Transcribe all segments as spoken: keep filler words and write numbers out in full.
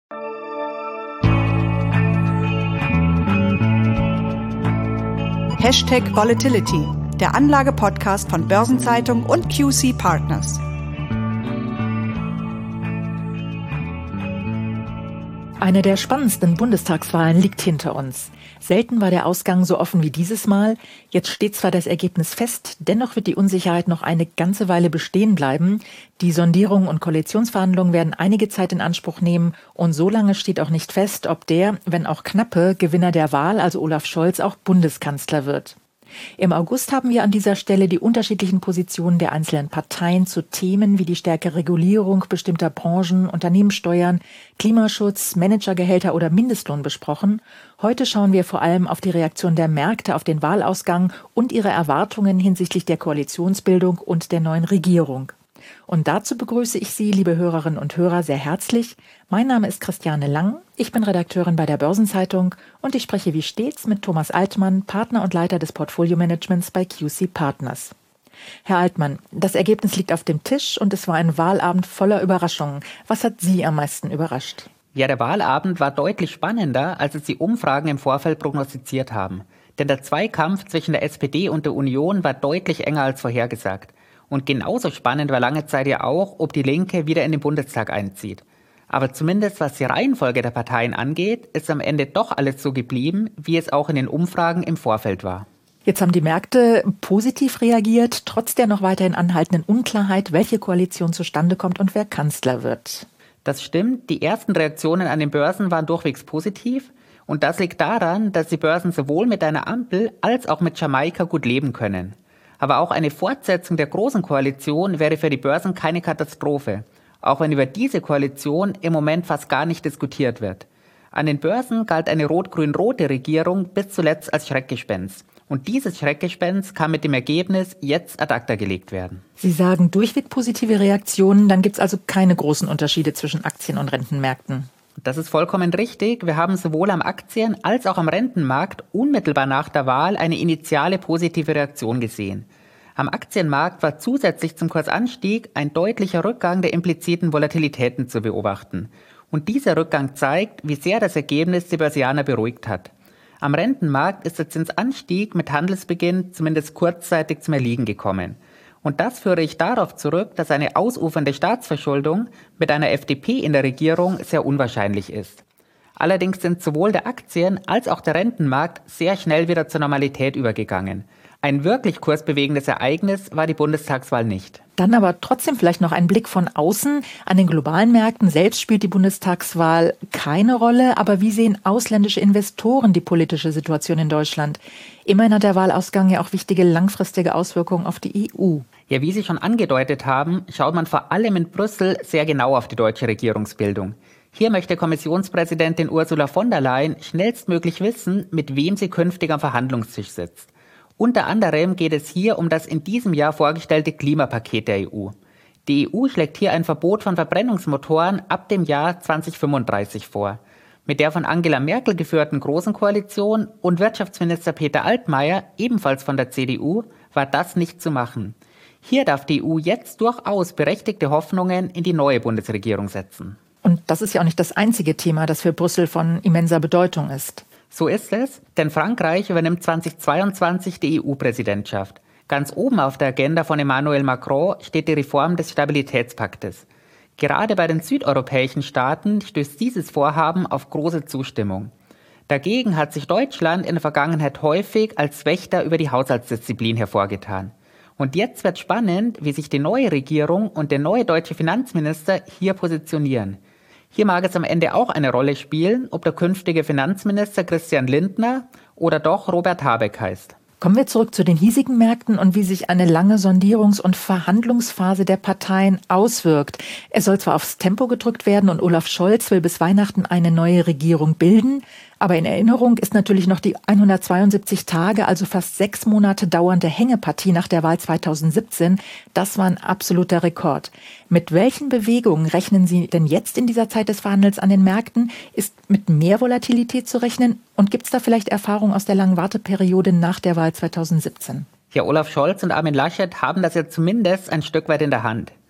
Hashtag Volatility, der Anlage-Podcast von Börsenzeitung und Q C Partners. Eine der spannendsten Bundestagswahlen liegt hinter uns. Selten war der Ausgang so offen wie dieses Mal. Jetzt steht zwar das Ergebnis fest, dennoch wird die Unsicherheit noch eine ganze Weile bestehen bleiben. Die Sondierungen und Koalitionsverhandlungen werden einige Zeit in Anspruch nehmen und so lange steht auch nicht fest, ob der, wenn auch knappe, Gewinner der Wahl, also Olaf Scholz, auch Bundeskanzler wird. Im August haben wir an dieser Stelle die unterschiedlichen Positionen der einzelnen Parteien zu Themen wie die stärkere Regulierung bestimmter Branchen, Unternehmenssteuern, Klimaschutz, Managergehälter oder Mindestlohn besprochen. Heute schauen wir vor allem auf die Reaktion der Märkte auf den Wahlausgang und ihre Erwartungen hinsichtlich der Koalitionsbildung und der neuen Regierung. Und dazu begrüße ich Sie, liebe Hörerinnen und Hörer, sehr herzlich. Mein Name ist Christiane Lang, ich bin Redakteurin bei der Börsenzeitung und ich spreche wie stets mit Thomas Altmann, Partner und Leiter des Portfolio-Managements bei Q C Partners. Herr Altmann, das Ergebnis liegt auf dem Tisch und es war ein Wahlabend voller Überraschungen. Was hat Sie am meisten überrascht? Ja, der Wahlabend war deutlich spannender, als es die Umfragen im Vorfeld prognostiziert haben. Denn der Zweikampf zwischen der S P D und der Union war deutlich enger als vorhergesagt. Und genauso spannend war lange Zeit ja auch, ob die Linke wieder in den Bundestag einzieht. Aber zumindest was die Reihenfolge der Parteien angeht, ist am Ende doch alles so geblieben, wie es auch in den Umfragen im Vorfeld war. Jetzt haben die Märkte positiv reagiert, trotz der noch weiterhin anhaltenden Unklarheit, welche Koalition zustande kommt und wer Kanzler wird. Das stimmt, die ersten Reaktionen an den Börsen waren durchwegs positiv. Und das liegt daran, dass die Börsen sowohl mit einer Ampel als auch mit Jamaika gut leben können. Aber auch eine Fortsetzung der Großen Koalition wäre für die Börsen keine Katastrophe, auch wenn über diese Koalition im Moment fast gar nicht diskutiert wird. An den Börsen galt eine rot-grün-rote Regierung bis zuletzt als Schreckgespenst. Und dieses Schreckgespenst kann mit dem Ergebnis jetzt ad acta gelegt werden. Sie sagen durchweg positive Reaktionen, dann gibt es also keine großen Unterschiede zwischen Aktien- und Rentenmärkten. Das ist vollkommen richtig. Wir haben sowohl am Aktien- als auch am Rentenmarkt unmittelbar nach der Wahl eine initiale positive Reaktion gesehen. Am Aktienmarkt war zusätzlich zum Kursanstieg ein deutlicher Rückgang der impliziten Volatilitäten zu beobachten. Und dieser Rückgang zeigt, wie sehr das Ergebnis die Börsianer beruhigt hat. Am Rentenmarkt ist der Zinsanstieg mit Handelsbeginn zumindest kurzzeitig zum Erliegen gekommen. Und das führe ich darauf zurück, dass eine ausufernde Staatsverschuldung mit einer F D P in der Regierung sehr unwahrscheinlich ist. Allerdings sind sowohl der Aktien- als auch der Rentenmarkt sehr schnell wieder zur Normalität übergegangen. Ein wirklich kursbewegendes Ereignis war die Bundestagswahl nicht. Dann aber trotzdem vielleicht noch ein Blick von außen. An den globalen Märkten selbst spielt die Bundestagswahl keine Rolle. Aber wie sehen ausländische Investoren die politische Situation in Deutschland? Immerhin hat der Wahlausgang ja auch wichtige langfristige Auswirkungen auf die E U. Ja, wie Sie schon angedeutet haben, schaut man vor allem in Brüssel sehr genau auf die deutsche Regierungsbildung. Hier möchte Kommissionspräsidentin Ursula von der Leyen schnellstmöglich wissen, mit wem sie künftig am Verhandlungstisch sitzt. Unter anderem geht es hier um das in diesem Jahr vorgestellte Klimapaket der E U. Die E U schlägt hier ein Verbot von Verbrennungsmotoren ab dem Jahr zweitausendfünfunddreißig vor. Mit der von Angela Merkel geführten Großen Koalition und Wirtschaftsminister Peter Altmaier, ebenfalls von der C D U, war das nicht zu machen. Hier darf die E U jetzt durchaus berechtigte Hoffnungen in die neue Bundesregierung setzen. Und das ist ja auch nicht das einzige Thema, das für Brüssel von immenser Bedeutung ist. So ist es, denn Frankreich übernimmt zweitausendzweiundzwanzig die E U-Präsidentschaft. Ganz oben auf der Agenda von Emmanuel Macron steht die Reform des Stabilitätspaktes. Gerade bei den südeuropäischen Staaten stößt dieses Vorhaben auf große Zustimmung. Dagegen hat sich Deutschland in der Vergangenheit häufig als Wächter über die Haushaltsdisziplin hervorgetan. Und jetzt wird spannend, wie sich die neue Regierung und der neue deutsche Finanzminister hier positionieren. Hier mag es am Ende auch eine Rolle spielen, ob der künftige Finanzminister Christian Lindner oder doch Robert Habeck heißt. Kommen wir zurück zu den hiesigen Märkten und wie sich eine lange Sondierungs- und Verhandlungsphase der Parteien auswirkt. Es soll zwar aufs Tempo gedrückt werden und Olaf Scholz will bis Weihnachten eine neue Regierung bilden, aber in Erinnerung ist natürlich noch die hundertzweiundsiebzig Tage, also fast sechs Monate dauernde Hängepartie nach der Wahl zweitausendsiebzehn. Das war ein absoluter Rekord. Mit welchen Bewegungen rechnen Sie denn jetzt in dieser Zeit des Verhandels an den Märkten? Ist mit mehr Volatilität zu rechnen? Und gibt es da vielleicht Erfahrungen aus der langen Warteperiode nach der Wahl zweitausendsiebzehn? Ja, Olaf Scholz und Armin Laschet haben das ja zumindest ein Stück weit in der Hand.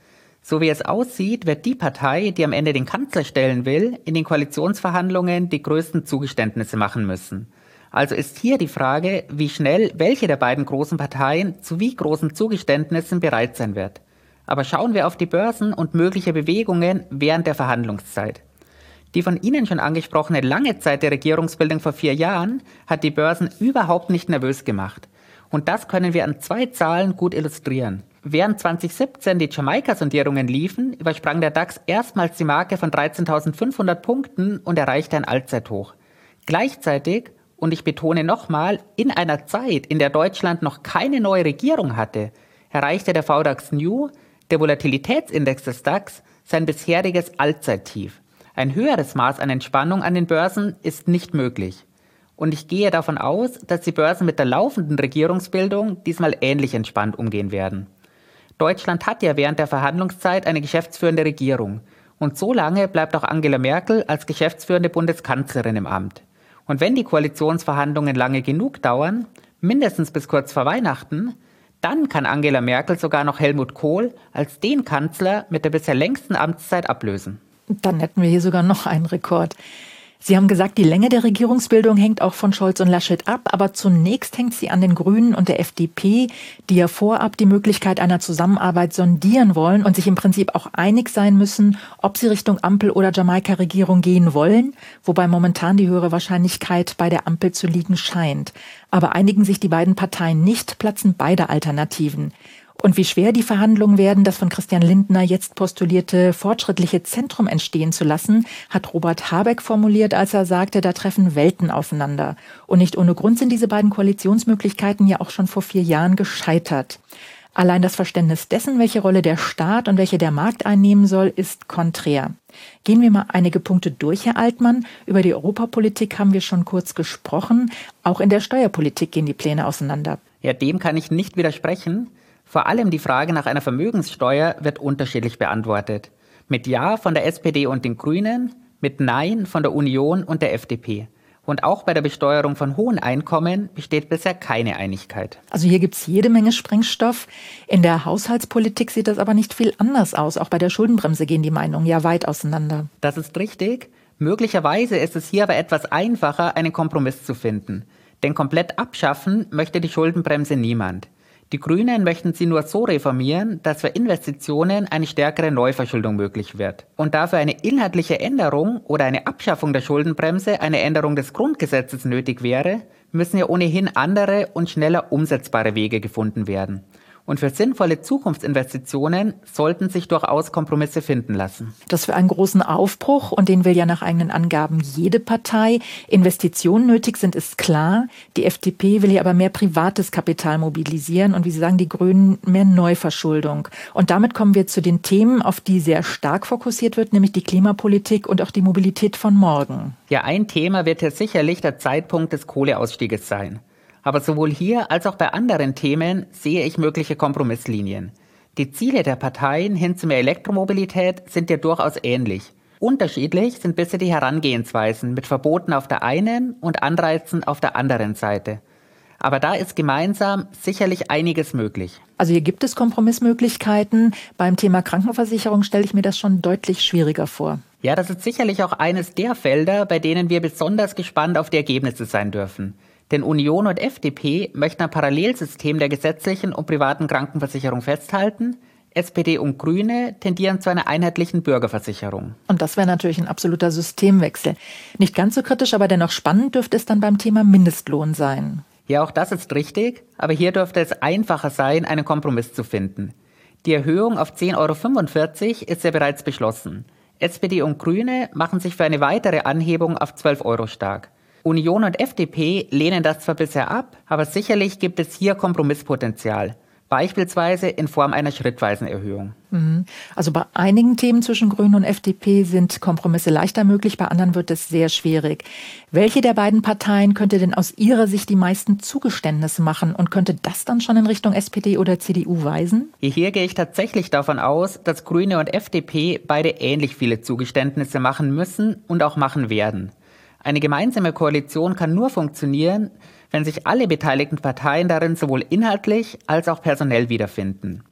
So wie es aussieht, wird die Partei, die am Ende den Kanzler stellen will, in den Koalitionsverhandlungen die größten Zugeständnisse machen müssen. Also ist hier die Frage, wie schnell welche der beiden großen Parteien zu wie großen Zugeständnissen bereit sein wird. Aber schauen wir auf die Börsen und mögliche Bewegungen während der Verhandlungszeit. Die von Ihnen schon angesprochene lange Zeit der Regierungsbildung vor vier Jahren hat die Börsen überhaupt nicht nervös gemacht. Und das können wir an zwei Zahlen gut illustrieren. Während zwanzig siebzehn die Jamaika-Sondierungen liefen, übersprang der DAX erstmals die Marke von dreizehntausendfünfhundert Punkten und erreichte ein Allzeithoch. Gleichzeitig, und ich betone nochmal, in einer Zeit, in der Deutschland noch keine neue Regierung hatte, erreichte der V DAX New, der Volatilitätsindex des DAX, sein bisheriges Allzeittief. Ein höheres Maß an Entspannung an den Börsen ist nicht möglich. Und ich gehe davon aus, dass die Börsen mit der laufenden Regierungsbildung diesmal ähnlich entspannt umgehen werden. Deutschland hat ja während der Verhandlungszeit eine geschäftsführende Regierung. Und so lange bleibt auch Angela Merkel als geschäftsführende Bundeskanzlerin im Amt. Und wenn die Koalitionsverhandlungen lange genug dauern, mindestens bis kurz vor Weihnachten, dann kann Angela Merkel sogar noch Helmut Kohl als den Kanzler mit der bisher längsten Amtszeit ablösen. Dann hätten wir hier sogar noch einen Rekord. Sie haben gesagt, die Länge der Regierungsbildung hängt auch von Scholz und Laschet ab, aber zunächst hängt sie an den Grünen und der F D P, die ja vorab die Möglichkeit einer Zusammenarbeit sondieren wollen und sich im Prinzip auch einig sein müssen, ob sie Richtung Ampel- oder Jamaika-Regierung gehen wollen, wobei momentan die höhere Wahrscheinlichkeit bei der Ampel zu liegen scheint. Aber einigen sich die beiden Parteien nicht, platzen beide Alternativen. Und wie schwer die Verhandlungen werden, das von Christian Lindner jetzt postulierte fortschrittliche Zentrum entstehen zu lassen, hat Robert Habeck formuliert, als er sagte, da treffen Welten aufeinander. Und nicht ohne Grund sind diese beiden Koalitionsmöglichkeiten ja auch schon vor vier Jahren gescheitert. Allein das Verständnis dessen, welche Rolle der Staat und welche der Markt einnehmen soll, ist konträr. Gehen wir mal einige Punkte durch, Herr Altmann. Über die Europapolitik haben wir schon kurz gesprochen. Auch in der Steuerpolitik gehen die Pläne auseinander. Ja, dem kann ich nicht widersprechen. Vor allem die Frage nach einer Vermögenssteuer wird unterschiedlich beantwortet. Mit Ja von der S P D und den Grünen, mit Nein von der Union und der F D P. Und auch bei der Besteuerung von hohen Einkommen besteht bisher keine Einigkeit. Also hier gibt es jede Menge Sprengstoff. In der Haushaltspolitik sieht das aber nicht viel anders aus. Auch bei der Schuldenbremse gehen die Meinungen ja weit auseinander. Das ist richtig. Möglicherweise ist es hier aber etwas einfacher, einen Kompromiss zu finden. Denn komplett abschaffen möchte die Schuldenbremse niemand. Die Grünen möchten sie nur so reformieren, dass für Investitionen eine stärkere Neuverschuldung möglich wird. Und da für eine inhaltliche Änderung oder eine Abschaffung der Schuldenbremse eine Änderung des Grundgesetzes nötig wäre, müssen ja ohnehin andere und schneller umsetzbare Wege gefunden werden. Und für sinnvolle Zukunftsinvestitionen sollten sich durchaus Kompromisse finden lassen. Das für einen großen Aufbruch, und den will ja nach eigenen Angaben jede Partei. Investitionen nötig sind, ist klar. Die F D P will ja aber mehr privates Kapital mobilisieren und wie Sie sagen, die Grünen mehr Neuverschuldung. Und damit kommen wir zu den Themen, auf die sehr stark fokussiert wird, nämlich die Klimapolitik und auch die Mobilität von morgen. Ja, ein Thema wird hier sicherlich der Zeitpunkt des Kohleausstieges sein. Aber sowohl hier als auch bei anderen Themen sehe ich mögliche Kompromisslinien. Die Ziele der Parteien hin zu mehr Elektromobilität sind ja durchaus ähnlich. Unterschiedlich sind bisher die Herangehensweisen mit Verboten auf der einen und Anreizen auf der anderen Seite. Aber da ist gemeinsam sicherlich einiges möglich. Also hier gibt es Kompromissmöglichkeiten. Beim Thema Krankenversicherung stelle ich mir das schon deutlich schwieriger vor. Ja, das ist sicherlich auch eines der Felder, bei denen wir besonders gespannt auf die Ergebnisse sein dürfen. Denn Union und F D P möchten ein Parallelsystem der gesetzlichen und privaten Krankenversicherung festhalten. S P D und Grüne tendieren zu einer einheitlichen Bürgerversicherung. Und das wäre natürlich ein absoluter Systemwechsel. Nicht ganz so kritisch, aber dennoch spannend dürfte es dann beim Thema Mindestlohn sein. Ja, auch das ist richtig. Aber hier dürfte es einfacher sein, einen Kompromiss zu finden. Die Erhöhung auf zehn Euro fünfundvierzig ist ja bereits beschlossen. S P D und Grüne machen sich für eine weitere Anhebung auf zwölf Euro stark. Union und F D P lehnen das zwar bisher ab, aber sicherlich gibt es hier Kompromisspotenzial. Beispielsweise in Form einer schrittweisen Erhöhung. Also bei einigen Themen zwischen Grünen und F D P sind Kompromisse leichter möglich, bei anderen wird es sehr schwierig. Welche der beiden Parteien könnte denn aus Ihrer Sicht die meisten Zugeständnisse machen und könnte das dann schon in Richtung S P D oder C D U weisen? Hier gehe ich tatsächlich davon aus, dass Grüne und F D P beide ähnlich viele Zugeständnisse machen müssen und auch machen werden. Eine gemeinsame Koalition kann nur funktionieren, wenn sich alle beteiligten Parteien darin sowohl inhaltlich als auch personell wiederfinden.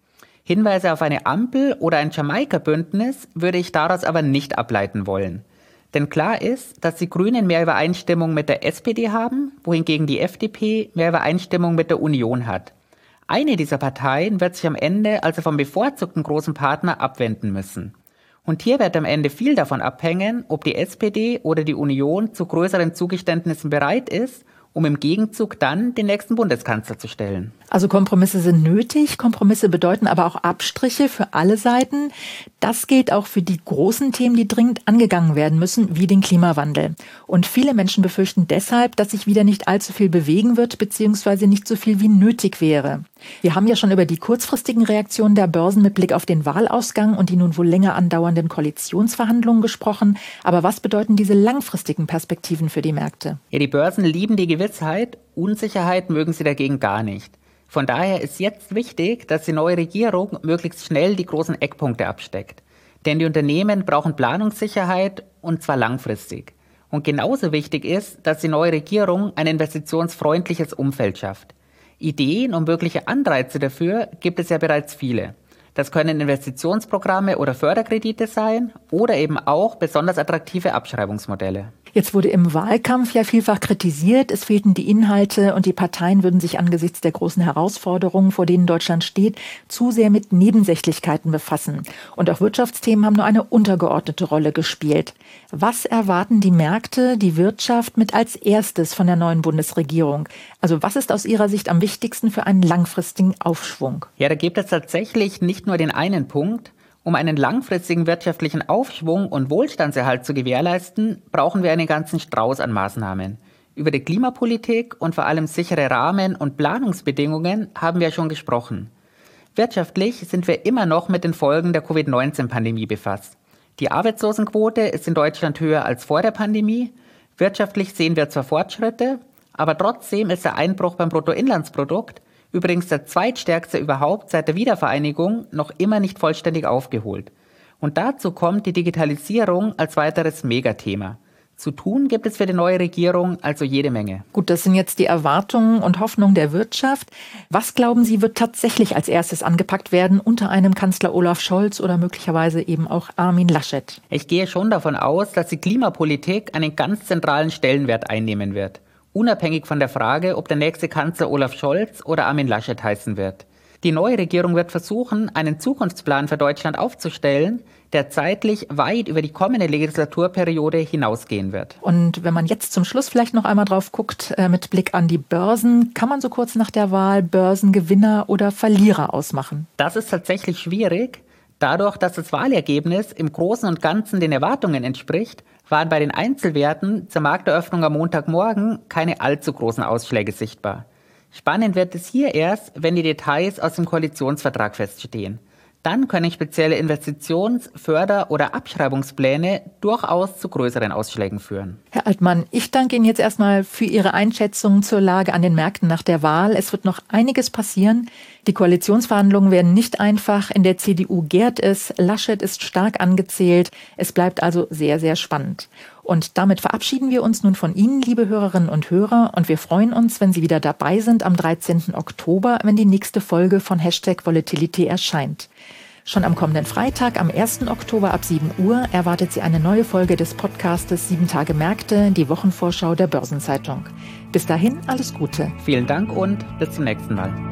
Hinweise auf eine Ampel oder ein Jamaika-Bündnis würde ich daraus aber nicht ableiten wollen. Denn klar ist, dass die Grünen mehr Übereinstimmung mit der S P D haben, wohingegen die F D P mehr Übereinstimmung mit der Union hat. Eine dieser Parteien wird sich am Ende also vom bevorzugten großen Partner abwenden müssen. Und hier wird am Ende viel davon abhängen, ob die S P D oder die Union zu größeren Zugeständnissen bereit ist, um im Gegenzug dann den nächsten Bundeskanzler zu stellen. Also Kompromisse sind nötig, Kompromisse bedeuten aber auch Abstriche für alle Seiten. Das gilt auch für die großen Themen, die dringend angegangen werden müssen, wie den Klimawandel. Und viele Menschen befürchten deshalb, dass sich wieder nicht allzu viel bewegen wird, beziehungsweise nicht so viel wie nötig wäre. Wir haben ja schon über die kurzfristigen Reaktionen der Börsen mit Blick auf den Wahlausgang und die nun wohl länger andauernden Koalitionsverhandlungen gesprochen. Aber was bedeuten diese langfristigen Perspektiven für die Märkte? Ja, die Börsen lieben die Gewissheit, Unsicherheit mögen sie dagegen gar nicht. Von daher ist jetzt wichtig, dass die neue Regierung möglichst schnell die großen Eckpunkte absteckt. Denn die Unternehmen brauchen Planungssicherheit und zwar langfristig. Und genauso wichtig ist, dass die neue Regierung ein investitionsfreundliches Umfeld schafft. Ideen und mögliche Anreize dafür gibt es ja bereits viele. Das können Investitionsprogramme oder Förderkredite sein oder eben auch besonders attraktive Abschreibungsmodelle. Jetzt wurde im Wahlkampf ja vielfach kritisiert, es fehlten die Inhalte und die Parteien würden sich angesichts der großen Herausforderungen, vor denen Deutschland steht, zu sehr mit Nebensächlichkeiten befassen. Und auch Wirtschaftsthemen haben nur eine untergeordnete Rolle gespielt. Was erwarten die Märkte, die Wirtschaft mit als erstes von der neuen Bundesregierung? Also was ist aus Ihrer Sicht am wichtigsten für einen langfristigen Aufschwung? Ja, da gibt es tatsächlich nicht nur den einen Punkt. Um einen langfristigen wirtschaftlichen Aufschwung und Wohlstandserhalt zu gewährleisten, brauchen wir einen ganzen Strauß an Maßnahmen. Über die Klimapolitik und vor allem sichere Rahmen- und Planungsbedingungen haben wir schon gesprochen. Wirtschaftlich sind wir immer noch mit den Folgen der Covid neunzehn Pandemie befasst. Die Arbeitslosenquote ist in Deutschland höher als vor der Pandemie. Wirtschaftlich sehen wir zwar Fortschritte, aber trotzdem ist der Einbruch beim Bruttoinlandsprodukt, übrigens der zweitstärkste überhaupt seit der Wiedervereinigung, noch immer nicht vollständig aufgeholt. Und dazu kommt die Digitalisierung als weiteres Megathema. Zu tun gibt es für die neue Regierung also jede Menge. Gut, das sind jetzt die Erwartungen und Hoffnungen der Wirtschaft. Was glauben Sie, wird tatsächlich als erstes angepackt werden unter einem Kanzler Olaf Scholz oder möglicherweise eben auch Armin Laschet? Ich gehe schon davon aus, dass die Klimapolitik einen ganz zentralen Stellenwert einnehmen wird. Unabhängig von der Frage, ob der nächste Kanzler Olaf Scholz oder Armin Laschet heißen wird. Die neue Regierung wird versuchen, einen Zukunftsplan für Deutschland aufzustellen, der zeitlich weit über die kommende Legislaturperiode hinausgehen wird. Und wenn man jetzt zum Schluss vielleicht noch einmal drauf guckt, äh, mit Blick an die Börsen, kann man so kurz nach der Wahl Börsengewinner oder Verlierer ausmachen? Das ist tatsächlich schwierig. Dadurch, dass das Wahlergebnis im Großen und Ganzen den Erwartungen entspricht, waren bei den Einzelwerten zur Markteröffnung am Montagmorgen keine allzu großen Ausschläge sichtbar. Spannend wird es hier erst, wenn die Details aus dem Koalitionsvertrag feststehen. Dann können spezielle Investitions-, Förder- oder Abschreibungspläne durchaus zu größeren Ausschlägen führen. Herr Altmann, ich danke Ihnen jetzt erstmal für Ihre Einschätzung zur Lage an den Märkten nach der Wahl. Es wird noch einiges passieren. Die Koalitionsverhandlungen werden nicht einfach. In der C D U gärt es. Laschet ist stark angezählt. Es bleibt also sehr, sehr spannend. Und damit verabschieden wir uns nun von Ihnen, liebe Hörerinnen und Hörer. Und wir freuen uns, wenn Sie wieder dabei sind am dreizehnten Oktober, wenn die nächste Folge von Hashtag Volatility erscheint. Schon am kommenden Freitag, am ersten Oktober ab sieben Uhr, erwartet Sie eine neue Folge des Podcastes sieben Tage Märkte, die Wochenvorschau der Börsenzeitung. Bis dahin, alles Gute. Vielen Dank und bis zum nächsten Mal.